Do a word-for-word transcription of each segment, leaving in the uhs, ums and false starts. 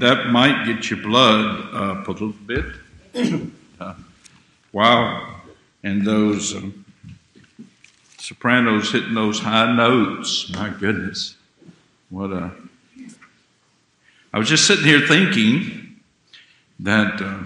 that might get your blood up a little bit. uh, wow. And those um, sopranos hitting those high notes. My goodness. What a... I was just sitting here thinking that uh,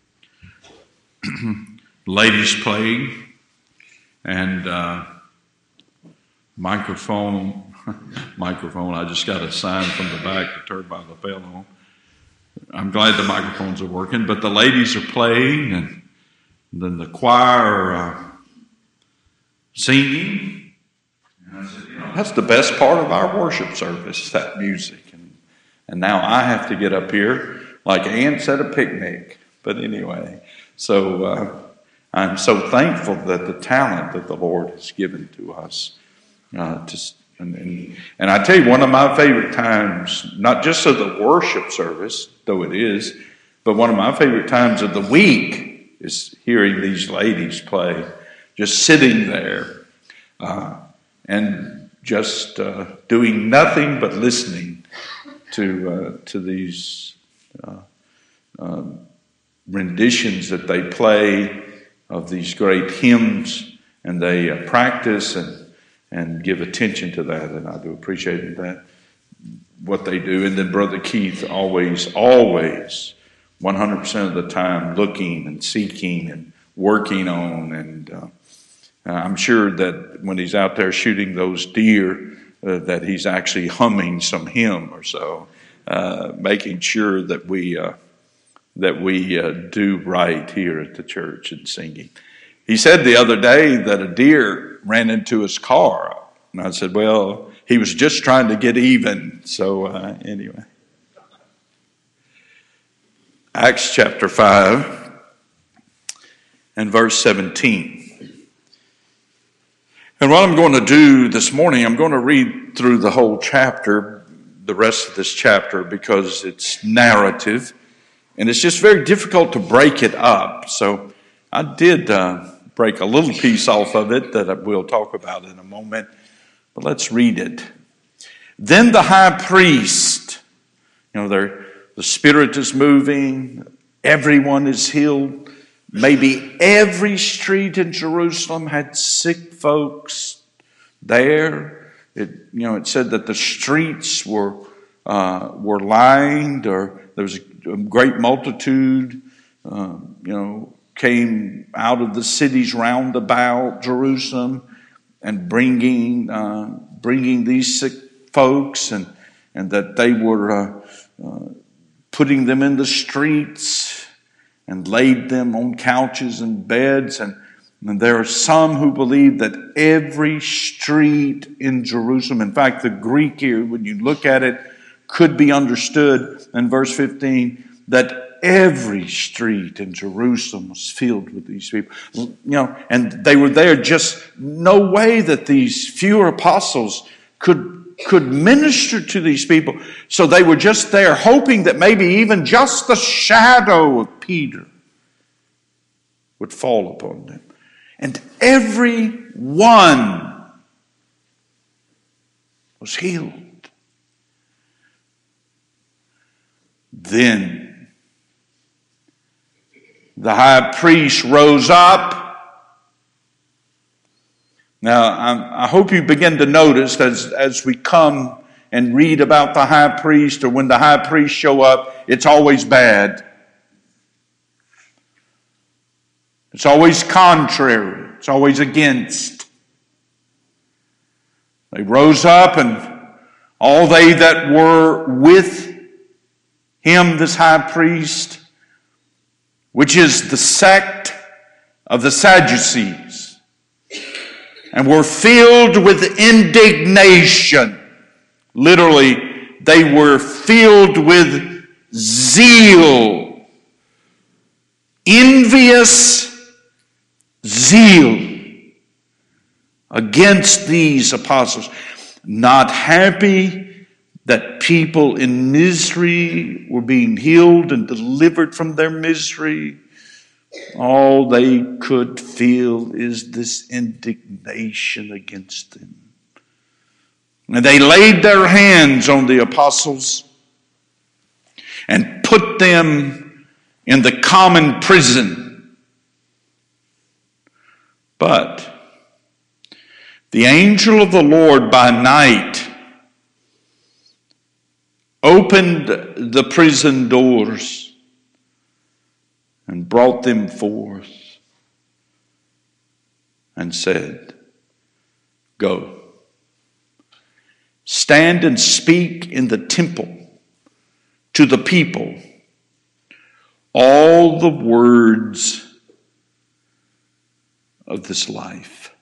ladies playing and uh, microphone, microphone, I just got a sign from the back to turn my lapel on. I'm glad the microphones are working, but the ladies are playing and then the choir are uh, singing. And I said, you know, that's the best part of our worship service, that music. And, and now I have to get up here like ants at a picnic. But anyway, so uh, I'm so thankful that the talent that the Lord has given to us. Uh, to, and, and, and I tell you, one of my favorite times, not just of the worship service, though it is, but one of my favorite times of the week is hearing these ladies play, just sitting there uh, and just uh, doing nothing but listening to uh, to these uh, uh, renditions that they play of these great hymns, and they uh, practice and and give attention to that, and I do appreciate that, what they do. And then Brother Keith always, always, one hundred percent of the time looking and seeking and working on, and uh, I'm sure that when he's out there shooting those deer, uh, that he's actually humming some hymn or so, uh, making sure that we uh, that we uh, do right here at the church and singing. He said the other day that a deer ran into his car, and I said, well, he was just trying to get even. So uh, anyway, Acts chapter five and verse seventeen. And what I'm going to do this morning, I'm going to read through the whole chapter, the rest of this chapter, because it's narrative, and it's just very difficult to break it up. So I did uh, break a little piece off of it that we'll talk about in a moment, but let's read it. Then the high priest, you know, the Spirit is moving, everyone is healed. Maybe every street in Jerusalem had sick folks there. It, you know, it said that the streets were uh, were lined, or there was a great multitude, uh, you know, came out of the cities round about Jerusalem and bringing uh, bringing these sick folks, and and that they were uh, uh, putting them in the streets and laid them on couches and beds. And, and there are some who believe that every street in Jerusalem, in fact, the Greek here, when you look at it, could be understood in verse fifteen, that every street in Jerusalem was filled with these people. You know, and they were there, just no way that these few apostles could could minister to these people. So they were just there hoping that maybe even just the shadow of Peter would fall upon them. And every one was healed. Then the high priest rose up. Now, I hope you begin to notice as, as we come and read about the high priest, or when the high priest show up, it's always bad. It's always contrary. It's always against. They rose up, and all they that were with him, this high priest, which is the sect of the Sadducees, and were filled with indignation. Literally, they were filled with zeal. Envious zeal against these apostles. Not happy that people in misery were being healed and delivered from their misery. All they could feel is this indignation against them. And they laid their hands on the apostles and put them in the common prison. But the angel of the Lord by night opened the prison doors and brought them forth and said, "Go, stand and speak in the temple to the people all the words of this life."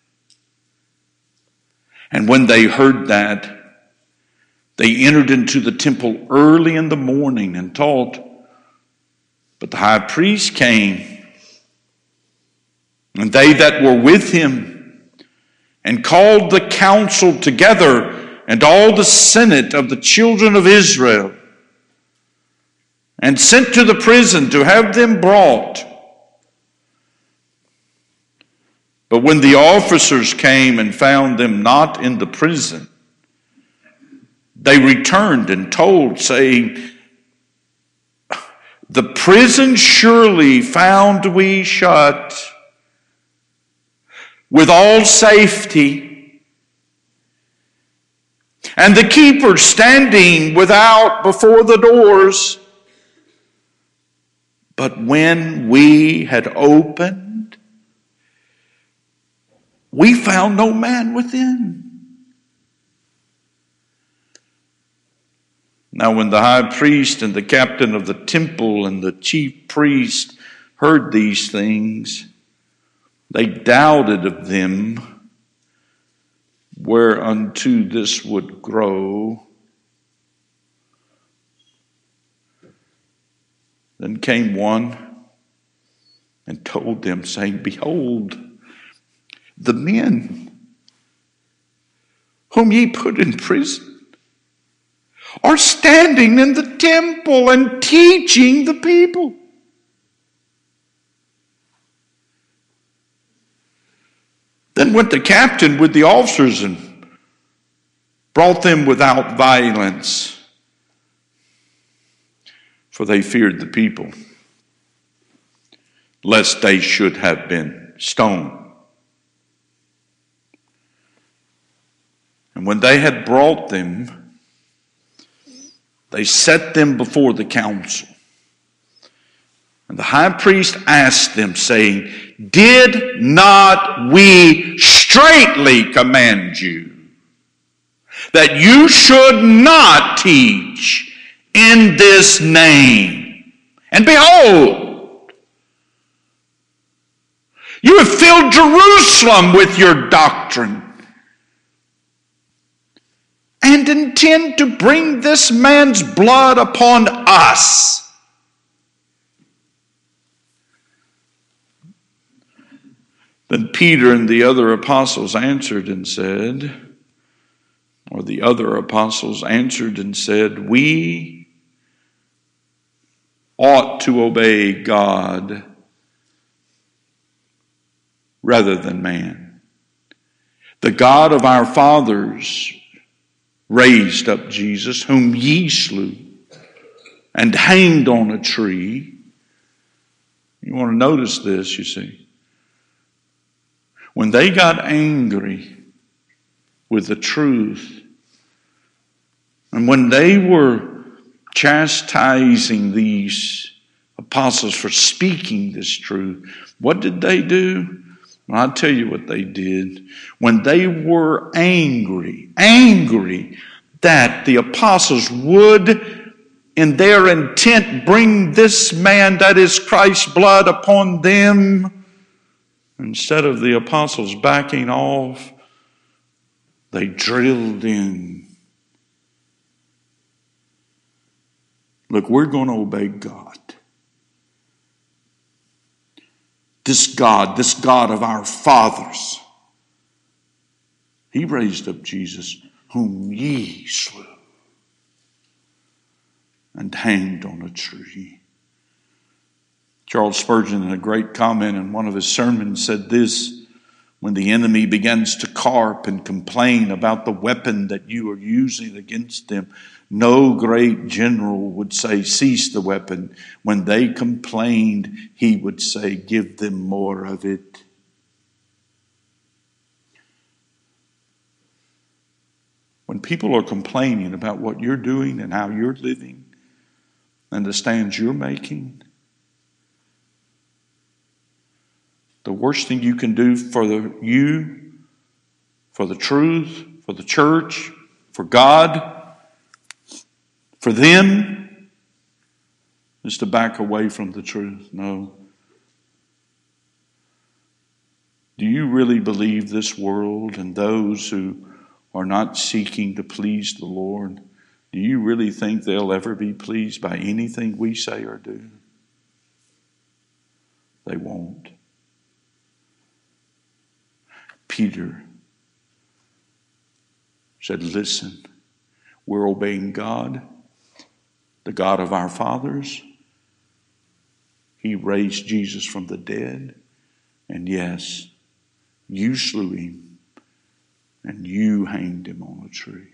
And when they heard that, they entered into the temple early in the morning and taught. But the high priest came, and they that were with him, and called the council together and all the senate of the children of Israel, and sent to the prison to have them brought. But when the officers came and found them not in the prison, they returned and told, saying, "The prison surely found we shut with all safety, and the keeper standing without before the doors. But when we had opened, we found no man within." Now when the high priest and the captain of the temple and the chief priest heard these things, they doubted of them whereunto this would grow. Then came one and told them, saying, "Behold, the men whom ye put in prison are standing in the temple and teaching the people." Then went the captain with the officers and brought them without violence, for they feared the people, lest they should have been stoned. And when they had brought them, they set them before the council. And the high priest asked them, saying, "Did not we straitly command you that you should not teach in this name? And behold, you have filled Jerusalem with your doctrine, and intend to bring this man's blood upon us." Then Peter and the other apostles answered and said, or the other apostles answered and said, "We ought to obey God rather than man. The God of our fathers raised up Jesus, whom ye slew and hanged on a tree." You want to notice this, you see. When they got angry with the truth, and when they were chastising these apostles for speaking this truth, what did they do? Well, I'll tell you what they did. When they were angry, angry that the apostles would, in their intent, bring this man, that is Christ's blood, upon them, instead of the apostles backing off, they drilled in. Look, we're going to obey God. This God, this God of our fathers, He raised up Jesus, whom ye slew and hanged on a tree. Charles Spurgeon, in a great comment in one of his sermons, said this: When the enemy begins to carp and complain about the weapon that you are using against them, no great general would say, cease the weapon. When they complained, he would say, give them more of it. When people are complaining about what you're doing and how you're living and the stands you're making, the worst thing you can do for the, you, for the truth, for the church, for God, for them, is to back away from the truth. No. Do you really believe this world and those who are not seeking to please the Lord, do you really think they'll ever be pleased by anything we say or do? They won't. Peter said, listen, we're obeying God, the God of our fathers. He raised Jesus from the dead. And yes, you slew him and you hanged him on a tree.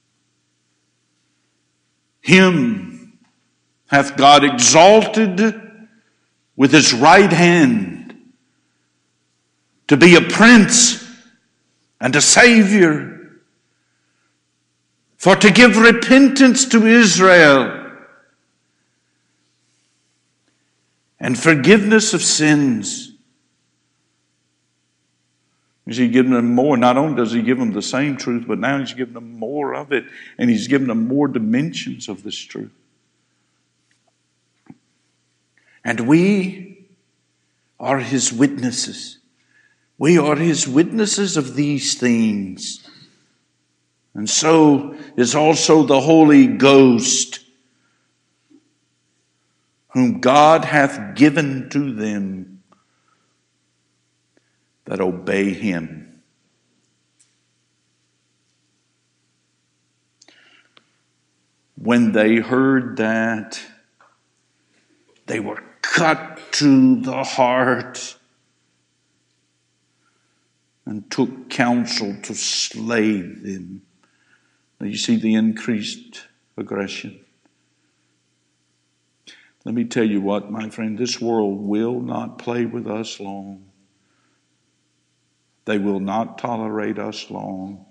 Him hath God exalted with his right hand to be a prince and a savior, for to give repentance to Israel and forgiveness of sins. Is he giving them more? Not only does he give them the same truth, but now he's giving them more of it, and he's giving them more dimensions of this truth. And we are his witnesses. We are his witnesses of these things. And so is also the Holy Ghost, whom God hath given to them that obey him. When they heard that, they were cut to the heart and took counsel to slay them. Now you see the increased aggression. Let me tell you what, my friend, this world will not play with us long. They will not tolerate us long.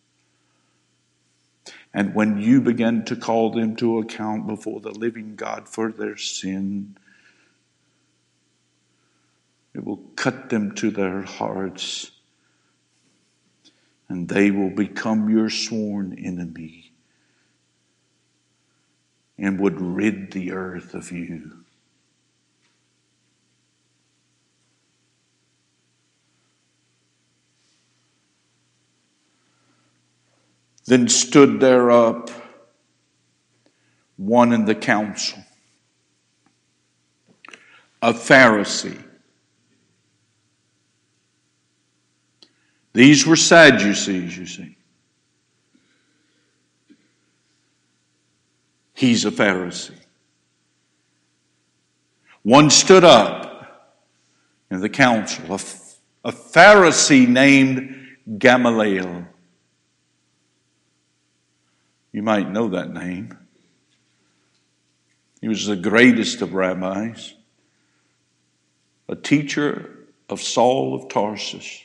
And when you begin to call them to account before the living God for their sin, it will cut them to their hearts, and they will become your sworn enemy and would rid the earth of you. Then stood there up one in the council, a Pharisee. These were Sadducees, you see. He's a Pharisee. One stood up in the council, a, a Pharisee named Gamaliel. You might know that name. He was the greatest of rabbis, a teacher of Saul of Tarsus,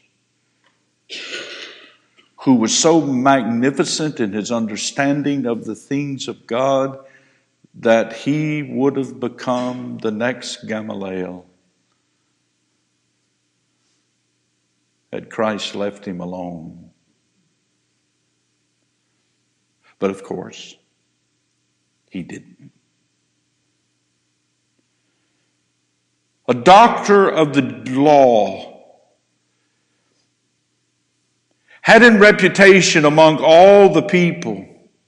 who was so magnificent in his understanding of the things of God that he would have become the next Gamaliel had Christ left him alone. But of course, he didn't. A doctor of the law, had in reputation among all the people,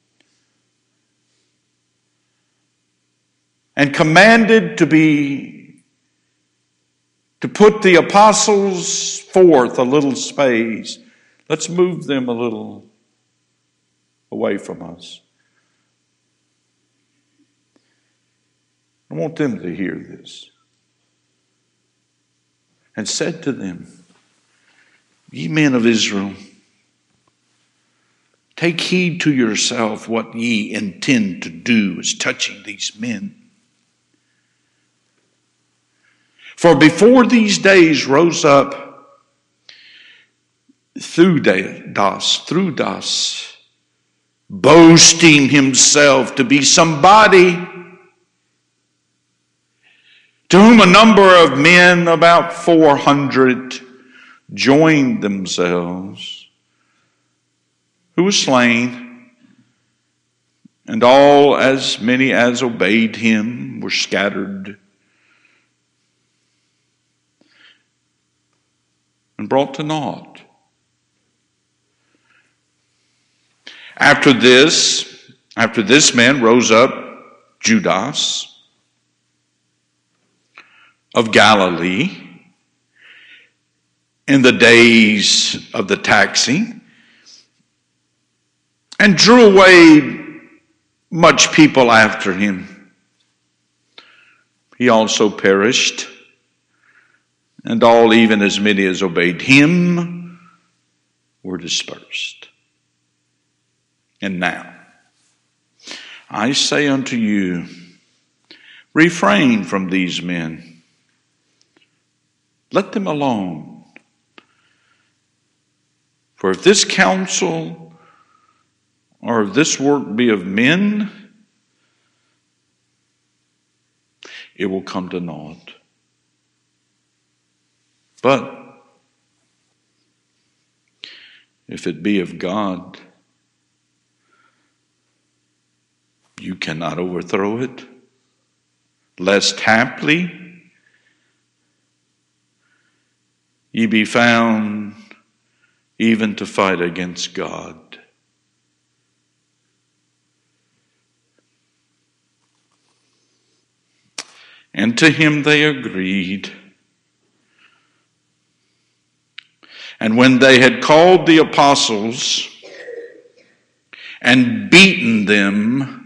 and commanded to be to put the apostles forth a little space. Let's move them a little away from us. I want them to hear this. And said to them, Ye men of Israel, take heed to yourself what ye intend to do as touching these men. For before these days rose up Theudas, Theudas, boasting himself to be somebody, to whom a number of men, about four hundred, joined themselves, who was slain, and all as many as obeyed him were scattered and brought to naught. After this, after this man rose up Judas of Galilee in the days of the taxing, and drew away much people after him. He also perished, and all, even as many as obeyed him, were dispersed. And now, I say unto you, refrain from these men. Let them alone. For if this counsel or if this work be of men, it will come to naught. But if it be of God, you cannot overthrow it, lest haply ye be found even to fight against God. And to him they agreed. And when they had called the apostles and beaten them,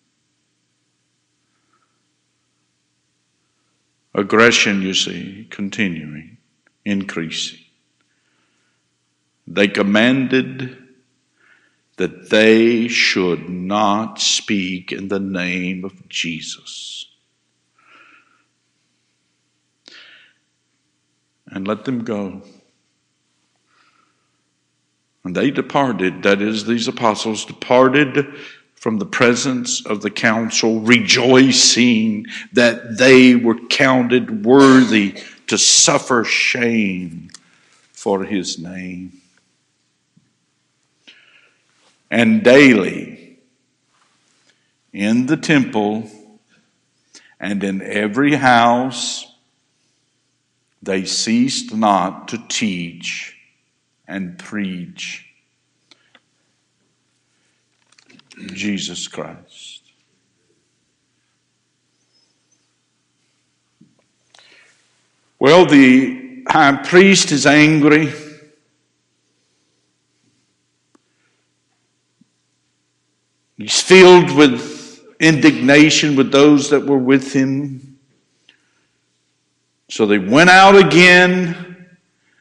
aggression, you see, continuing, increasing, they commanded that they should not speak in the name of Jesus. And let them go. And they departed, that is, these apostles departed from the presence of the council, rejoicing that they were counted worthy to suffer shame for his name. And daily in the temple and in every house they ceased not to teach and preach Jesus Christ. Well, the high priest is angry. He's filled with indignation with those that were with him. So they went out again,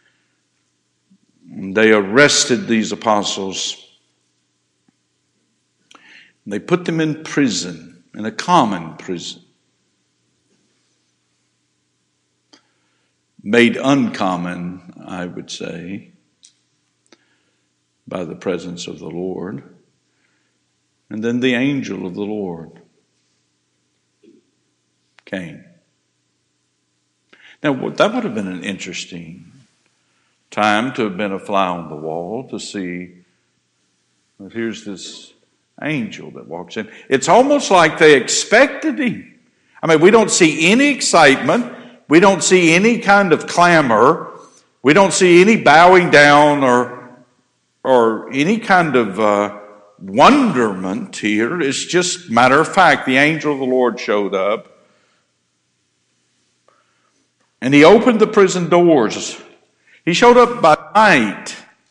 and they arrested these apostles. They put them in prison, in a common prison, made uncommon, I would say, by the presence of the Lord. And then the angel of the Lord came. Now, that would have been an interesting time to have been a fly on the wall, to see that here's this angel that walks in. It's almost like they expected him. I mean, we don't see any excitement. We don't see any kind of clamor. We don't see any bowing down or, or any kind of uh, wonderment here. It's just matter of fact, the angel of the Lord showed up. And he opened the prison doors. He showed up by night.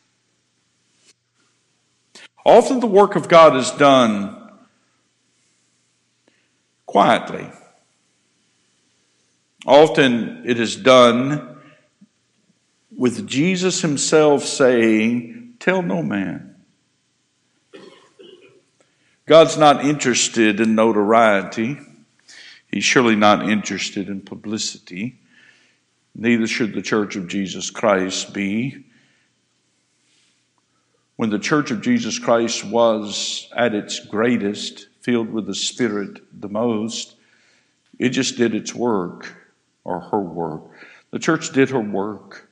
Often the work of God is done quietly. Often it is done with Jesus himself saying, tell no man. God's not interested in notoriety. He's surely not interested in publicity. Neither should the Church of Jesus Christ be. When the Church of Jesus Christ was at its greatest, filled with the Spirit the most, it just did its work, or her work. The church did her work.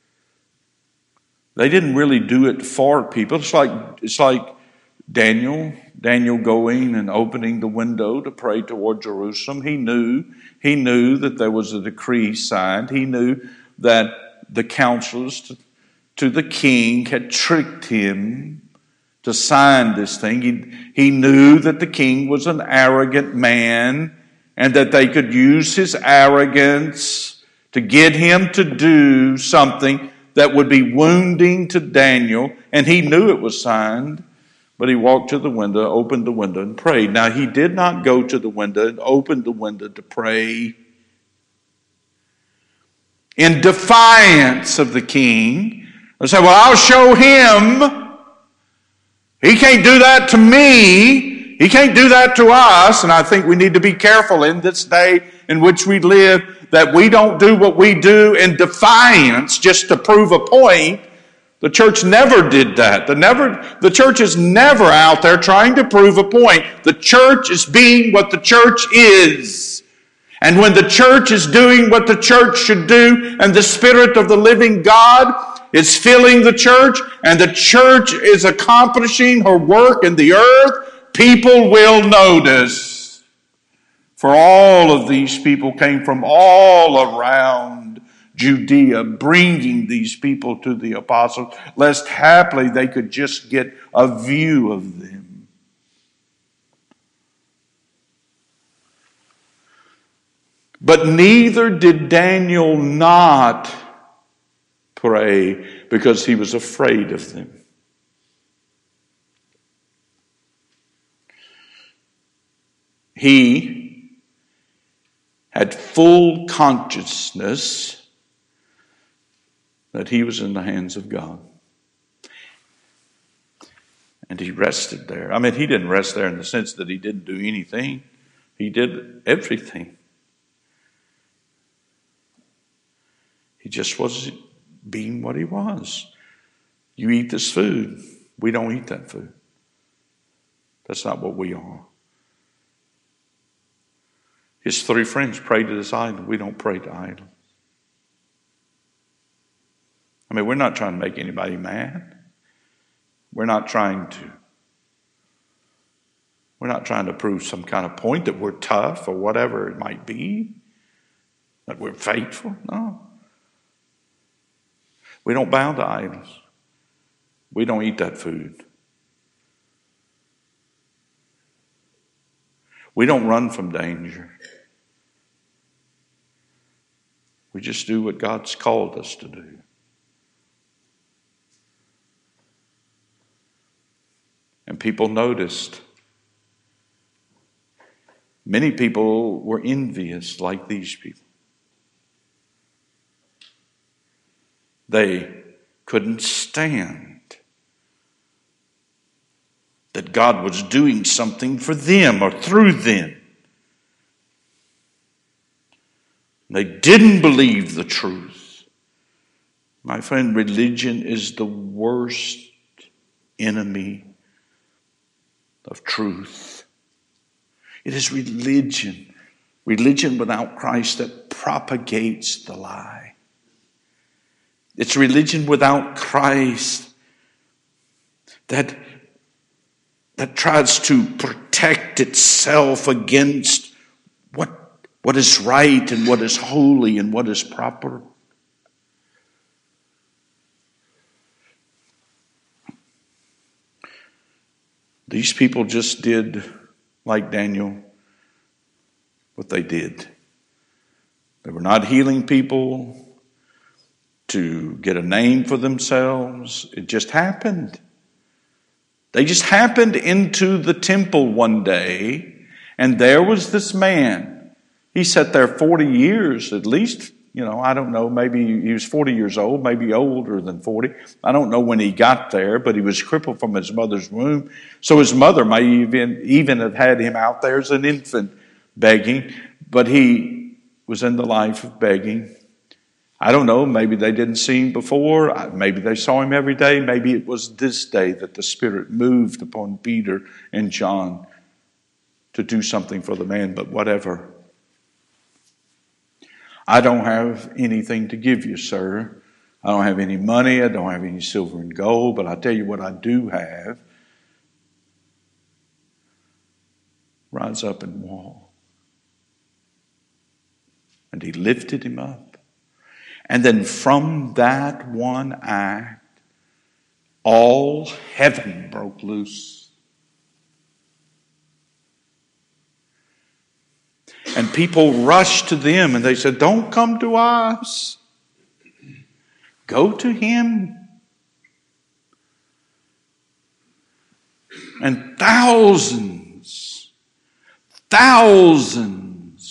They didn't really do it for people. It's like, it's like Daniel, Daniel going and opening the window to pray toward Jerusalem. He knew, he knew that there was a decree signed. He knew that the counselors to, to the king had tricked him to sign this thing. He, he knew that the king was an arrogant man and that they could use his arrogance to get him to do something that would be wounding to Daniel. And he knew it was signed, but he walked to the window, opened the window, and prayed. Now, he did not go to the window and open the window to pray in defiance of the king. I say, well, I'll show him. He can't do that to me. He can't do that to us. And I think we need to be careful in this day in which we live that we don't do what we do in defiance just to prove a point. The church never did that. The, never, the church is never out there trying to prove a point. The church is being what the church is. And when the church is doing what the church should do, and the Spirit of the living God is filling the church, and the church is accomplishing her work in the earth, people will notice. For all of these people came from all around Judea, bringing these people to the apostles, lest haply they could just get a view of them. But neither did Daniel not pray because he was afraid of them. He had full consciousness that he was in the hands of God. And he rested there. I mean, he didn't rest there in the sense that he didn't do anything. He did everything. He just was being what he was. You eat this food. We don't eat that food. That's not what we are. His three friends prayed to this idol. We don't pray to idols. I mean, we're not trying to make anybody mad. We're not trying to. We're not trying to prove some kind of point that we're tough or whatever it might be, that we're faithful. No. We don't bow to idols. We don't eat that food. We don't run from danger. We just do what God's called us to do. And people noticed. Many people were envious like these people. They couldn't stand that God was doing something for them or through them. They didn't believe the truth. My friend, religion is the worst enemy of truth. It is religion, religion without Christ, that propagates the lie. It's religion without Christ that, that tries to protect itself against what, what is right and what is holy and what is proper. These people just did, like Daniel, what they did. They were not healing people to get a name for themselves. It just happened. They just happened into the temple one day, and there was this man. He sat there forty years, at least you know, I don't know, maybe he was forty years old, maybe older than forty. I don't know when he got there, but he was crippled from his mother's womb. So his mother may even, even have had him out there as an infant begging, but he was in the life of begging. I don't know, maybe they didn't see him before. Maybe they saw him every day. Maybe it was this day that the Spirit moved upon Peter and John to do something for the man, but whatever. I don't have anything to give you, sir. I don't have any money. I don't have any silver and gold, but I tell you what I do have. Rise up and walk. And he lifted him up. And then from that one act, all heaven broke loose. And people rushed to them and they said, don't come to us. Go to him. And thousands, thousands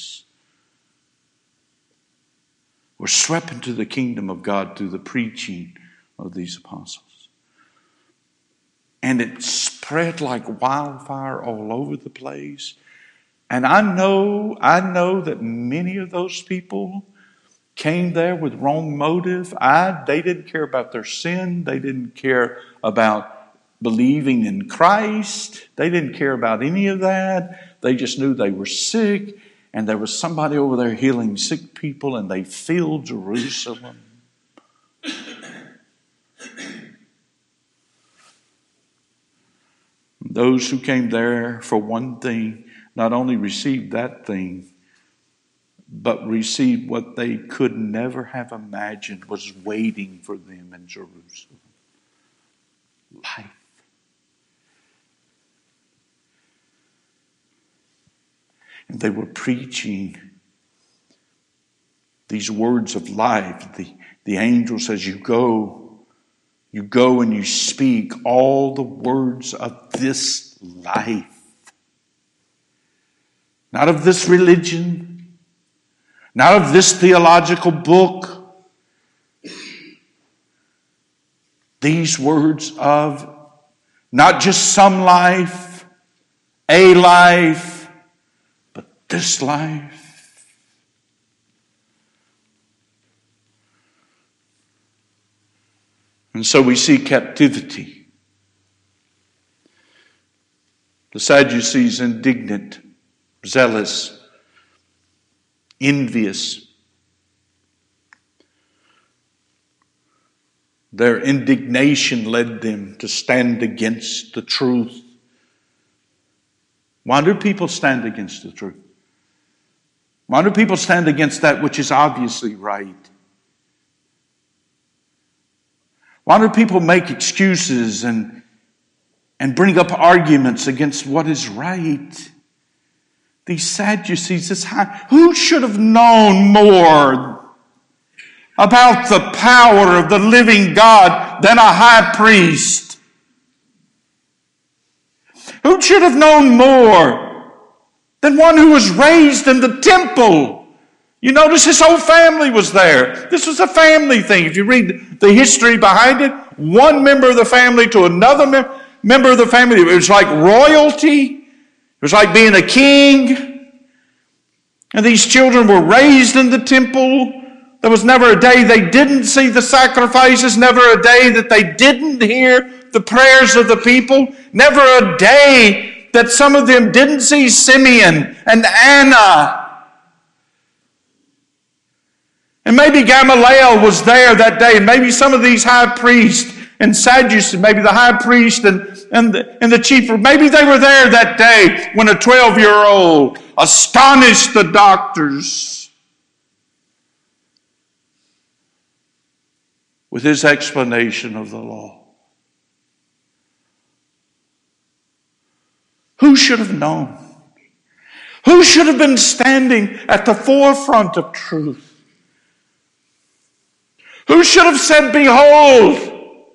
were swept into the kingdom of God through the preaching of these apostles. And it spread like wildfire all over the place. And I know, I know that many of those people came there with wrong motive. I, they didn't care about their sin. They didn't care about believing in Christ. They didn't care about any of that. They just knew they were sick. And there was somebody over there healing sick people, and they filled Jerusalem. Those who came there for one thing, not only received that thing, but received what they could never have imagined was waiting for them in Jerusalem. Life. And they were preaching these words of life. The, the angel says, you go, you go and you speak all the words of this life. Not of this religion, not of this theological book. These words of not just some life, a life, this life. And so we see captivity. The Sadducees indignant, zealous, envious. Their indignation led them to stand against the truth. Why do people stand against the truth? Why do people stand against that which is obviously right? Why do people make excuses and, and bring up arguments against what is right? These Sadducees, this high, who should have known more about the power of the living God than a high priest? Who should have known more than one who was raised in the temple? You notice his whole family was there. This was a family thing. If you read the history behind it, one member of the family to another mem- member of the family, it was like royalty. It was like being a king. And these children were raised in the temple. There was never a day they didn't see the sacrifices, never a day that they didn't hear the prayers of the people, never a day that some of them didn't see Simeon and Anna. And maybe Gamaliel was there that day. Maybe some of these high priests and Sadducees, maybe the high priest and, and, the, and the chief, maybe they were there that day when a twelve-year-old astonished the doctors with his explanation of the law. Who should have known? Who should have been standing at the forefront of truth? Who should have said, behold,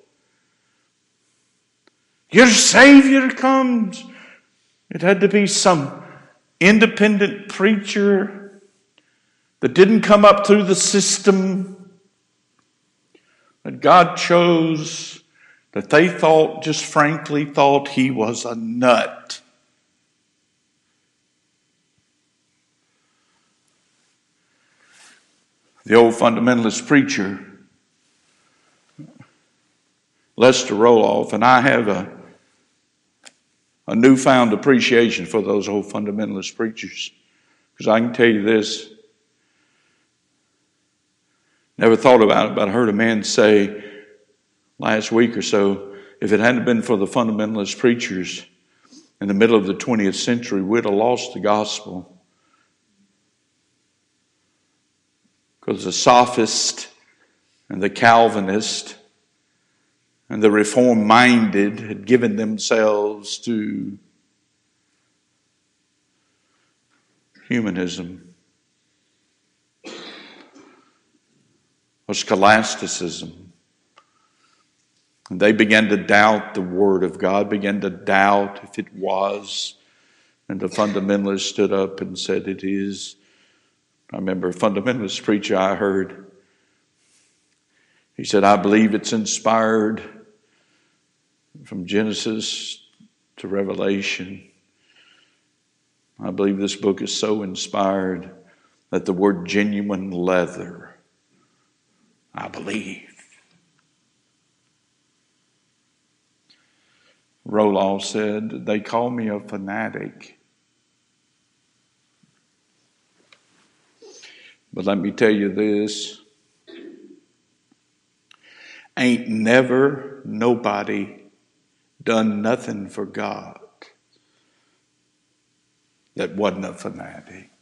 your Savior comes? It had to be some independent preacher that didn't come up through the system, that God chose, that they thought, just frankly thought he was a nut. The old fundamentalist preacher, Lester Roloff, and I have a, a newfound appreciation for those old fundamentalist preachers. Because I can tell you this, never thought about it, but I heard a man say last week or so, if it hadn't been for the fundamentalist preachers in the middle of the twentieth century, we'd have lost the gospel. Because the sophist and the Calvinist and the reform-minded had given themselves to humanism or scholasticism. And they began to doubt the Word of God, began to doubt if it was. And the fundamentalist stood up and said, it is. I remember a fundamentalist preacher I heard. He said, I believe it's inspired from Genesis to Revelation. I believe this book is so inspired that the word genuine leather, I believe. Roloff said, they call me a fanatic. But let me tell you this, ain't never nobody done nothing for God that wasn't a fanatic.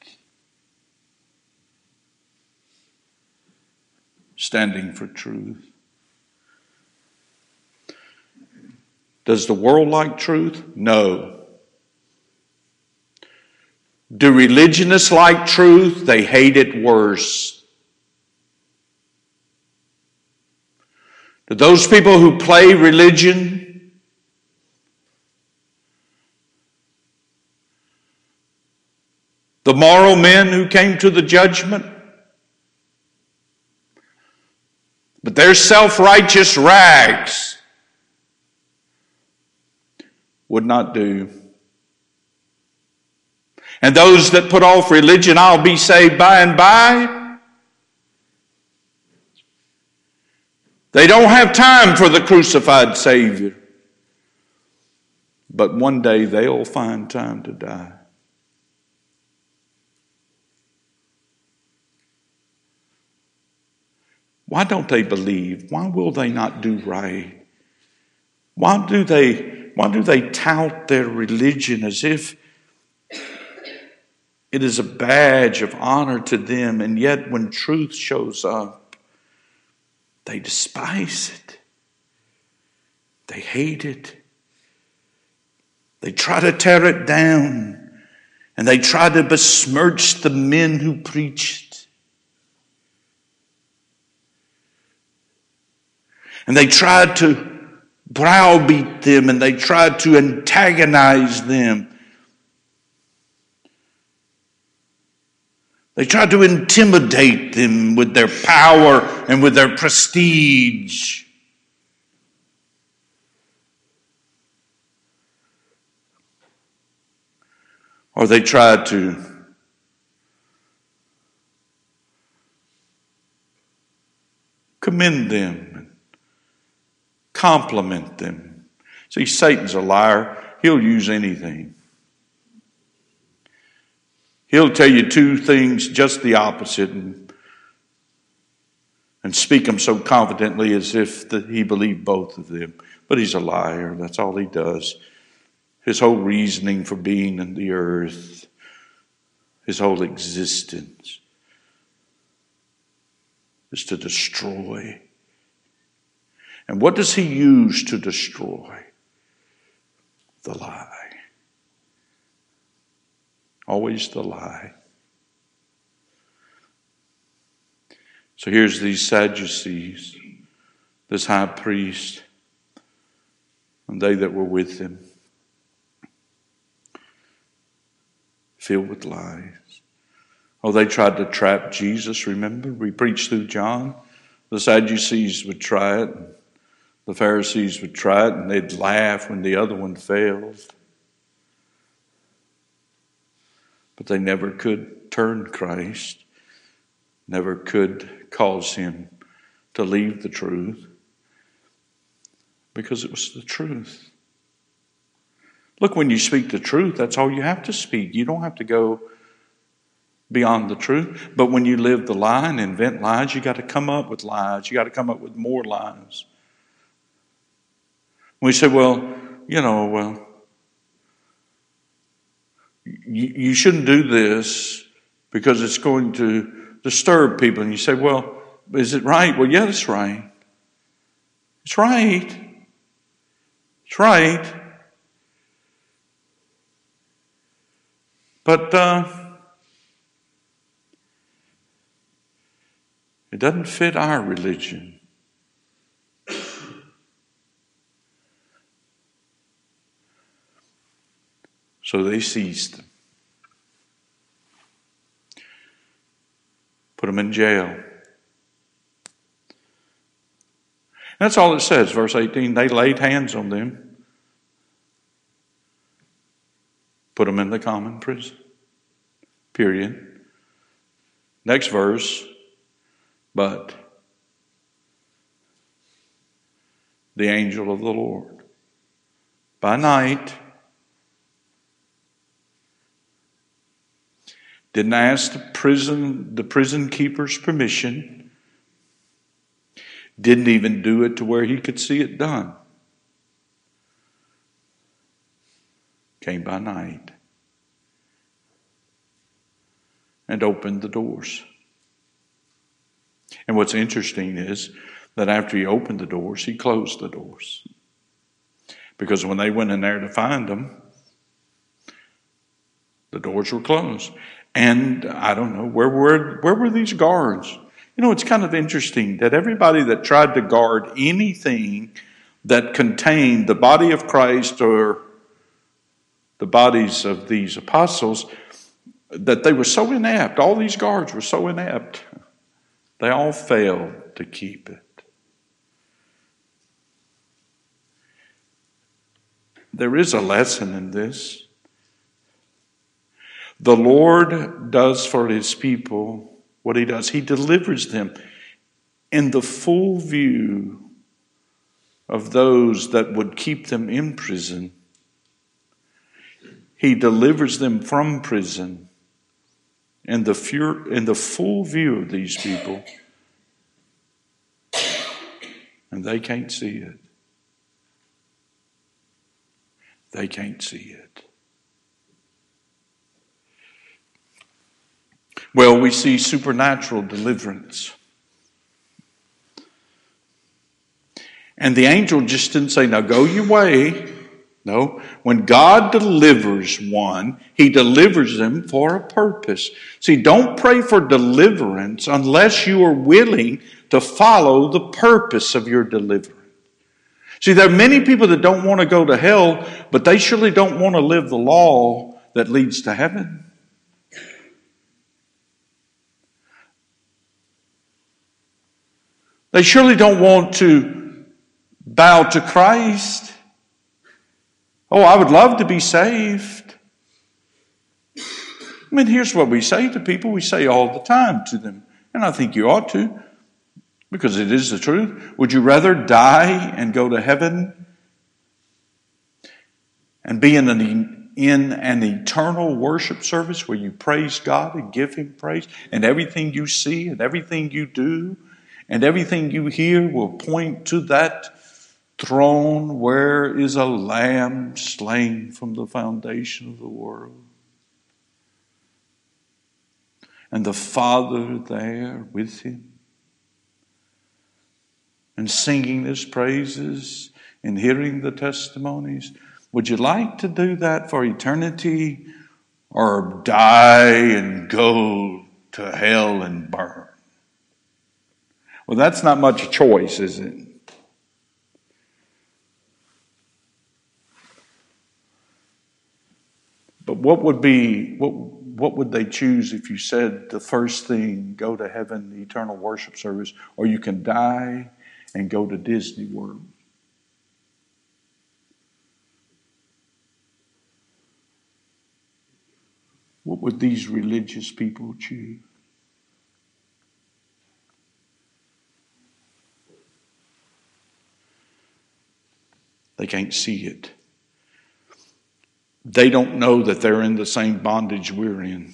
Standing for truth. Does the world like truth? No. Do religionists like truth? They hate it worse. Do those people who play religion, the moral men who came to the judgment, but their self-righteous rags would not do. And those that put off religion, I'll be saved by and by, they don't have time for the crucified Savior. But one day they'll find time to die. Why don't they believe? Why will they not do right? Why do they, why do they tout their religion as if it is a badge of honor to them, and yet when truth shows up, they despise it. They hate it. They try to tear it down, and they try to besmirch the men who preach it. And they try to browbeat them, and they try to antagonize them. They try to intimidate them with their power and with their prestige. Or they try to commend them and compliment them. See, Satan's a liar. He'll use anything. He'll tell you two things just the opposite and, and speak them so confidently as if the, he believed both of them. But he's a liar. That's all he does. His whole reasoning for being in the earth, his whole existence is to destroy. And what does he use to destroy? The lie. Always the lie. So here's these Sadducees, this high priest, and they that were with him, filled with lies. Oh, they tried to trap Jesus, remember? We preached through John. The Sadducees would try it. The Pharisees would try it, and they'd laugh when the other one failed. But they never could turn Christ, never could cause him to leave the truth, because it was the truth. Look, when you speak the truth, that's all you have to speak. You don't have to go beyond the truth. But when you live the lie and invent lies, you got to come up with lies. You got to come up with more lies. We say, well, you know, well, you, you shouldn't do this because it's going to disturb people. And you say, well, is it right? Well, yeah, it's right. It's right. It's right. But uh, it doesn't fit our religion. So they seized them. Put them in jail. That's all it says, verse eighteen. They laid hands on them. Put them in the common prison. Period. Next verse. But the angel of the Lord, by night, didn't ask the prison, the prison keeper's permission. Didn't even do it to where he could see it done. Came by night and opened the doors. And what's interesting is that after he opened the doors, he closed the doors. Because when they went in there to find them, the doors were closed. And I don't know, where were, where were these guards? You know, it's kind of interesting that everybody that tried to guard anything that contained the body of Christ or the bodies of these apostles, that they were so inept. All these guards were so inept. They all failed to keep it. There is a lesson in this. The Lord does for his people what he does. He delivers them in the full view of those that would keep them in prison. He delivers them from prison in the, fur- in the full view of these people. And they can't see it. They can't see it. Well, we see supernatural deliverance. And the angel just didn't say, now go your way. No, when God delivers one, he delivers them for a purpose. See, don't pray for deliverance unless you are willing to follow the purpose of your deliverance. See, there are many people that don't want to go to hell, but they surely don't want to live the law that leads to heaven. They surely don't want to bow to Christ. Oh, I would love to be saved. I mean, here's what we say to people. We say all the time to them, and I think you ought to, because it is the truth. Would you rather die and go to heaven and be in an, in an eternal worship service where you praise God and give him praise, and everything you see and everything you do and everything you hear will point to that throne where is a lamb slain from the foundation of the world? And the Father there with him, and singing his praises and hearing the testimonies. Would you like to do that for eternity, or die and go to hell and burn? Well, that's not much choice, is it? But what would be what what would they choose if you said the first thing, go to heaven, the eternal worship service, or you can die and go to Disney World? What would these religious people choose? They can't see it. They don't know that they're in the same bondage we're in.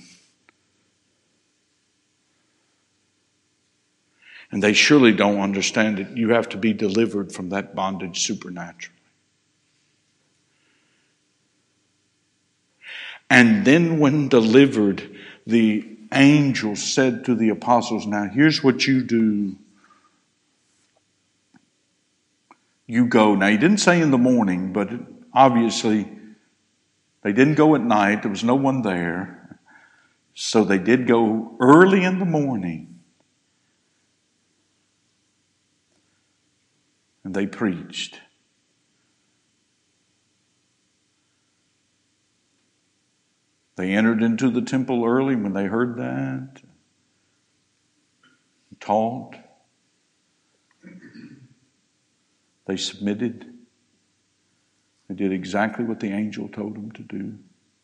And they surely don't understand that you have to be delivered from that bondage supernaturally. And then when delivered, the angel said to the apostles, now here's what you do. You go. Now he didn't say in the morning, but obviously they didn't go at night. There was no one there. So they did go early in the morning. And they preached. They entered into the temple early when they heard that. Taught. They submitted. They did exactly what the angel told them to do.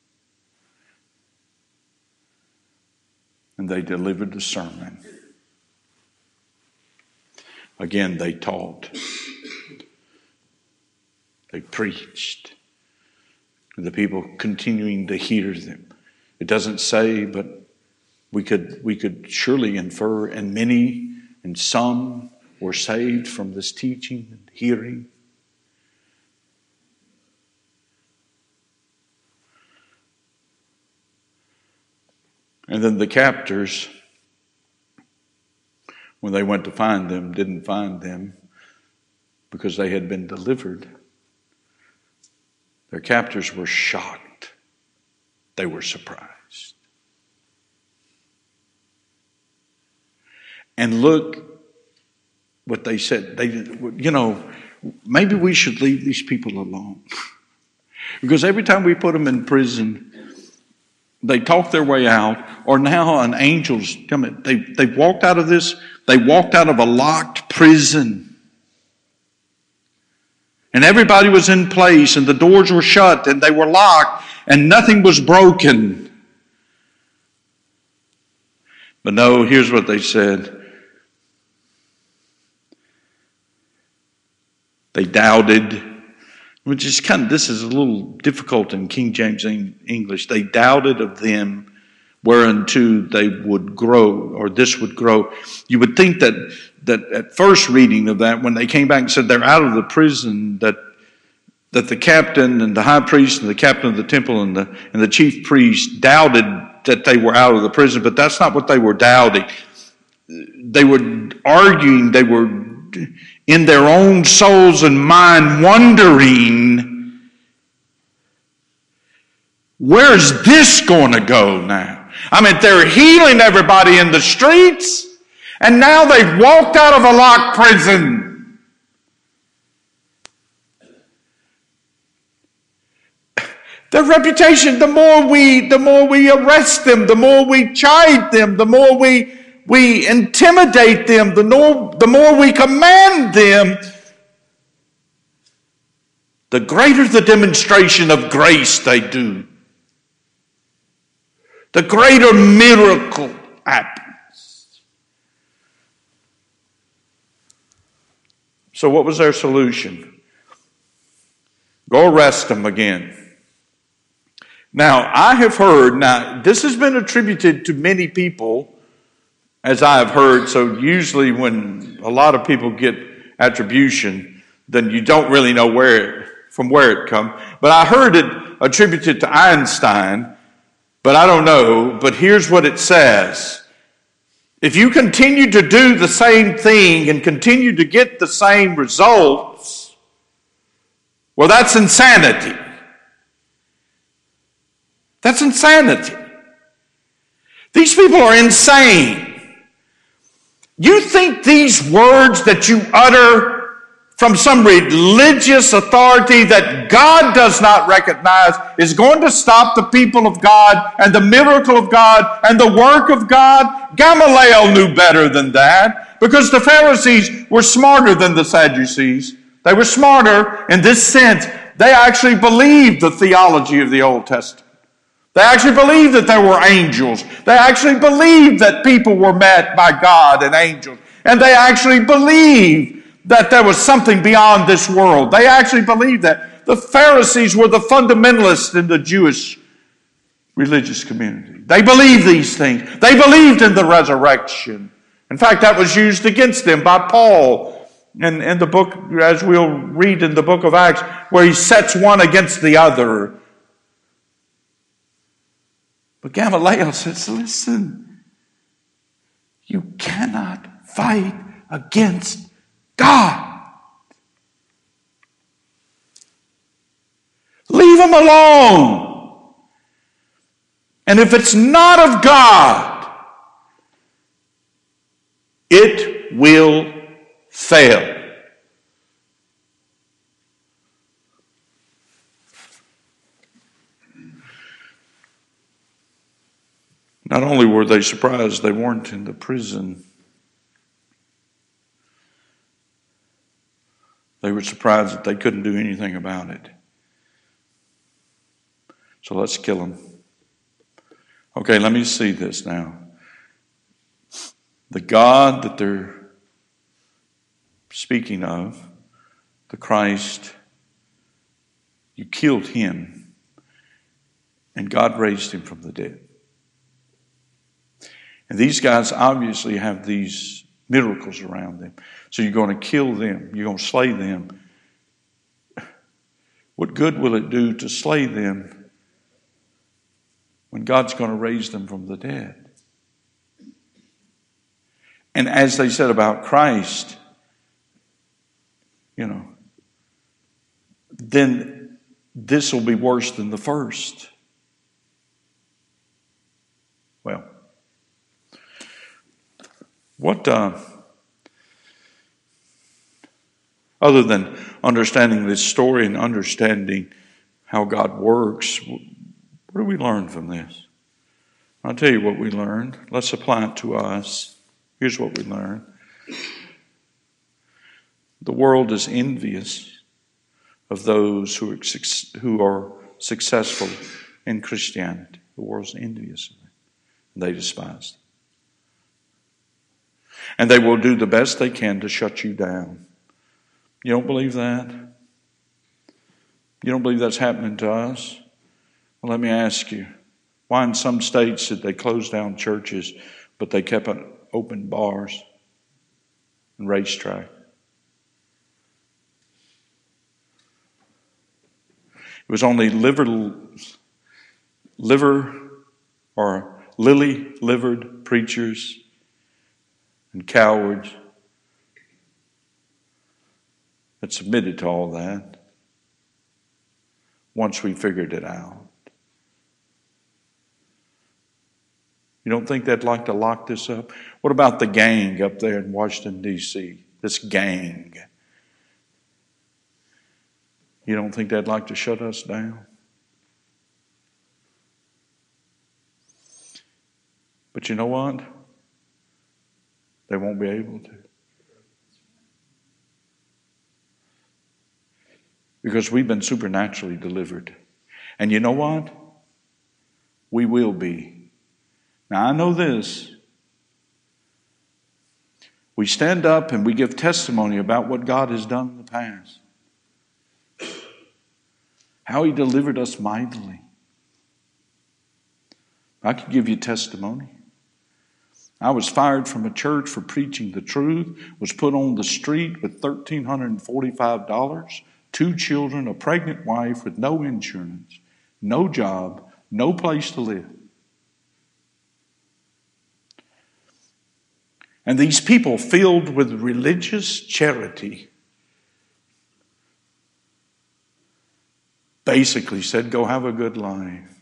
And they delivered the sermon. Again, they taught. They preached. And the people continuing to hear them. It doesn't say, but we could we could surely infer, and many and some were saved from this teaching and hearing. And then the captors, when they went to find them, didn't find them because they had been delivered. Their captors were shocked. They were surprised. And look what they said. They, you know, maybe we should leave these people alone. Because every time we put them in prison, they talk their way out, or now an angel's coming. They, they walked out of this, they walked out of a locked prison. And everybody was in place, and the doors were shut, and they were locked, and nothing was broken. But no, here's what they said. They doubted, which is kind of, this is a little difficult in King James English. They doubted of them whereunto they would grow, or this would grow. You would think that that at first reading of that, when they came back and said they're out of the prison, that that the captain and the high priest and the captain of the temple and the and the chief priest doubted that they were out of the prison, but that's not what they were doubting. They were arguing, they were in their own souls and mind wondering, where's this going to go now? I mean, they're healing everybody in the streets, and now they've walked out of a locked prison. Their reputation, the more we, the more we arrest them, the more we chide them, the more we, we intimidate them, the more, the more we command them, the greater the demonstration of grace they do. The greater miracle happens. So what was their solution? Go arrest them again. Now, I have heard, now this has been attributed to many people, as I have heard, so usually when a lot of people get attribution, then you don't really know where it, from where it comes. But I heard it attributed to Einstein, but I don't know. But here's what it says. If you continue to do the same thing and continue to get the same results, well, that's insanity. That's insanity. These people are insane. You think these words that you utter from some religious authority that God does not recognize is going to stop the people of God and the miracle of God and the work of God. Gamaliel knew better than that, because the Pharisees were smarter than the Sadducees. They were smarter in this sense. They actually believed the theology of the Old Testament. They actually believed that there were angels. They actually believed that people were met by God and angels. And they actually believed that there was something beyond this world. They actually believed that. The Pharisees were the fundamentalists in the Jewish religious community. They believed these things. They believed in the resurrection. In fact, that was used against them by Paul in, in the book, as we'll read in the book of Acts, where he sets one against the other. But Gamaliel says, listen, you cannot fight against God. Leave them alone. And if it's not of God, it will fail. Not only were they surprised they weren't in the prison, they were surprised that they couldn't do anything about it. So let's kill them. Okay, let me see this now. The God that they're speaking of, the Christ, you killed him, and God raised him from the dead. And these guys obviously have these miracles around them. So you're going to kill them. You're going to slay them. What good will it do to slay them when God's going to raise them from the dead? And as they said about Christ, you know, then this will be worse than the first. Well, what, uh, other than understanding this story and understanding how God works, what do we learn from this? I'll tell you what we learned. Let's apply it to us. Here's what we learned. The world is envious of those who are, who are successful in Christianity. The world's envious of them. And they despise them. And they will do the best they can to shut you down. You don't believe that? You don't believe that's happening to us? Well, let me ask you, why in some states did they close down churches, but they kept open bars and racetrack? It was only liver, liver or lily-livered preachers and cowards that submitted to all that once we figured it out. You don't think they'd like to lock this up? What about the gang up there in Washington, D C? This gang. You don't think they'd like to shut us down? But you know what? They won't be able to. Because we've been supernaturally delivered. And you know what? We will be. Now I know this. We stand up and we give testimony about what God has done in the past. How He delivered us mightily. I could give you testimony. I was fired from a church for preaching the truth, was put on the street with one thousand three hundred forty-five dollars, two children, a pregnant wife with no insurance, no job, no place to live. And these people filled with religious charity basically said, go have a good life.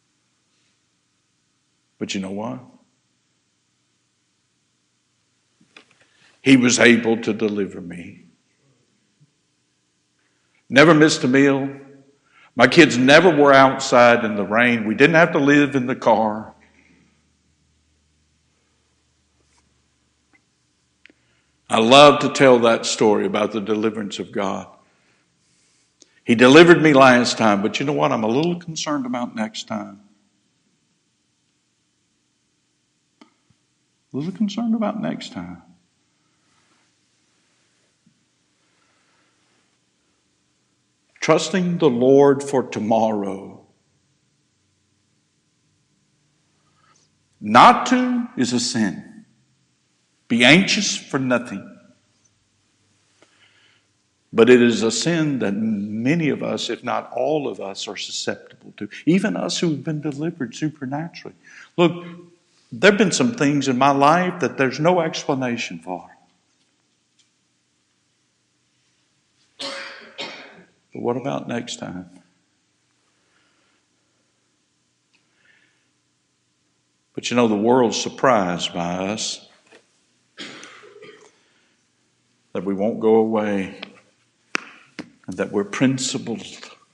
But you know what? He was able to deliver me. Never missed a meal. My kids never were outside in the rain. We didn't have to live in the car. I love to tell that story about the deliverance of God. He delivered me last time, but you know what? I'm a little concerned about next time. A little concerned about next time. Trusting the Lord for tomorrow. Not to is a sin. Be anxious for nothing. But it is a sin that many of us, if not all of us, are susceptible to. Even us who have been delivered supernaturally. Look, there have been some things in my life that there's no explanation for. But what about next time? But you know, the world's surprised by us. That we won't go away. And that we're principled.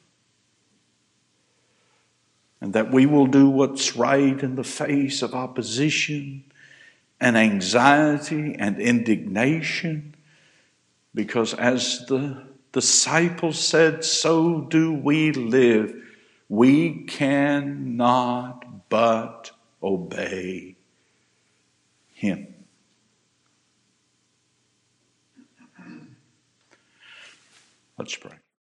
And that we will do what's right in the face of opposition and anxiety and indignation. Because as the disciples said, so do we live. We cannot but obey Him. Let's pray.